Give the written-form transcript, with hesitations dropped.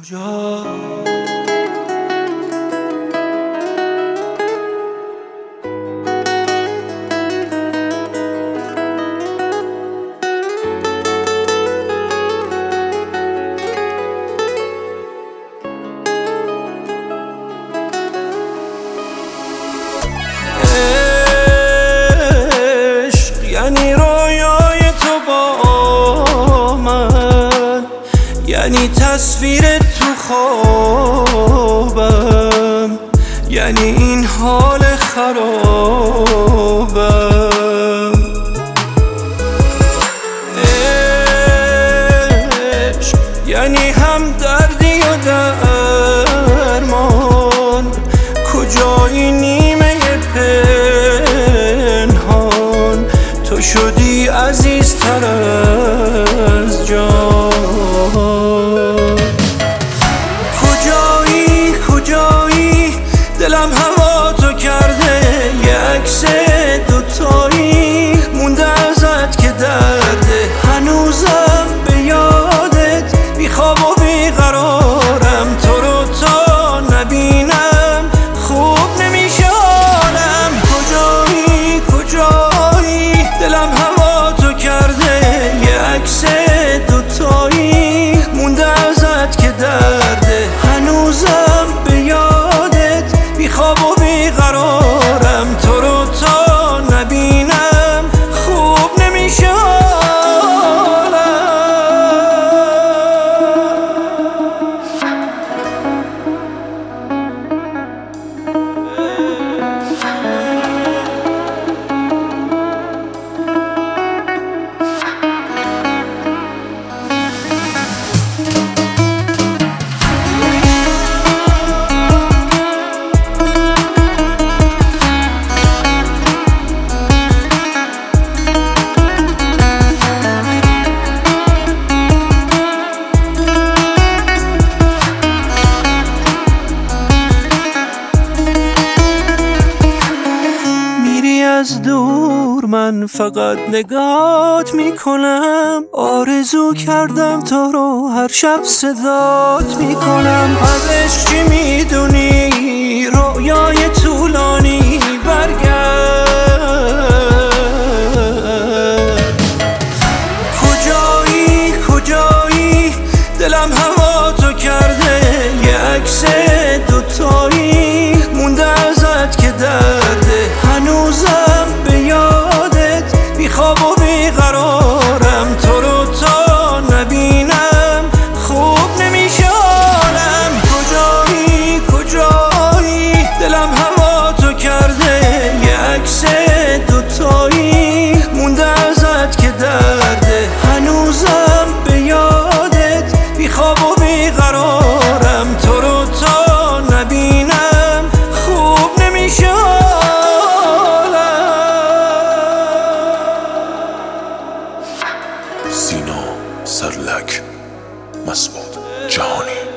کجا یعنی رویای تو با من، یعنی تصویر تو خوابم، یعنی این حال خرابم. عشق یعنی هم دردی و درمان، کجایی نیمه پنهان، تو شدی عزیزتر از جان. کجایی کجایی دلم هوا تو کرده، یه عکس دوتایی مونده ازت که درده، هنوزم به یادت بی خواب و بی قرارم، تو رو تا نبینم خوب نمیشه حالم. کجایی کجایی دلم هوا تو کرده، یه عکس دوتایی مونده ازت که درده، هنوزم به یادت بی خواب و بی قرارم، تو رو تا نبینم خوب نمیشه حالم. از دور من فقط نگات میکنم، آرزو کردم تو رو هر شب صدات میکنم. از عشق چی میدونی؟ رویای طولانی برگرد. کجایی کجایی دلم هوا تو کرده، یه عکس دوتایی مونده ازت که درده، هنوزم به یادت بی خواب و بی قرارم، تو رو تا نبینم خوب نمیشه حالم. کجایی کجایی دلم هوا تو کرده، یه عکس دوتایی مونده ازت که درده، هنوزم به یادت بی خواب و بی قرارم، تو رو تا نبینم خوب نمیشه حالم. سینا سرلک، مسعود جهانی.